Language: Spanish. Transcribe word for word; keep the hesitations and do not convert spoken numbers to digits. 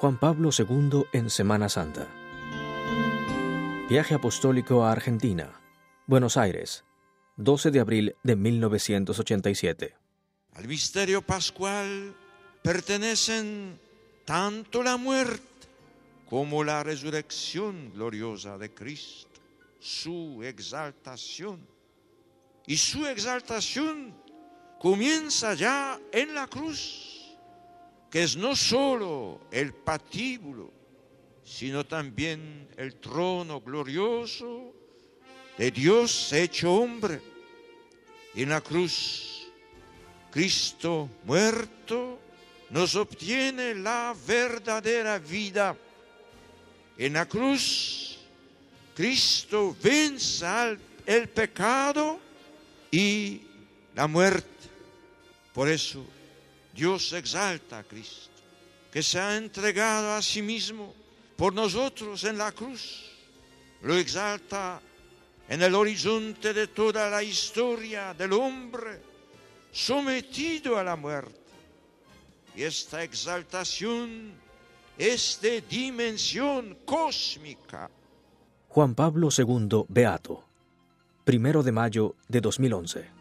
Juan Pablo segundo en Semana Santa. Viaje apostólico a Argentina, Buenos Aires, doce de abril de mil novecientos ochenta y siete. Al misterio pascual pertenecen tanto la muerte como la resurrección gloriosa de Cristo, su exaltación. Y su exaltación comienza ya en la cruz, que es no solo el patíbulo, sino también el trono glorioso de Dios hecho hombre. Y en la cruz, Cristo muerto nos obtiene la verdadera vida. En la cruz, Cristo vence al, el pecado y la muerte. Por eso, Dios exalta a Cristo, que se ha entregado a sí mismo por nosotros en la cruz. Lo exalta en el horizonte de toda la historia del hombre sometido a la muerte. Y esta exaltación es de dimensión cósmica. Juan Pablo segundo Beato, primero de mayo de dos mil once.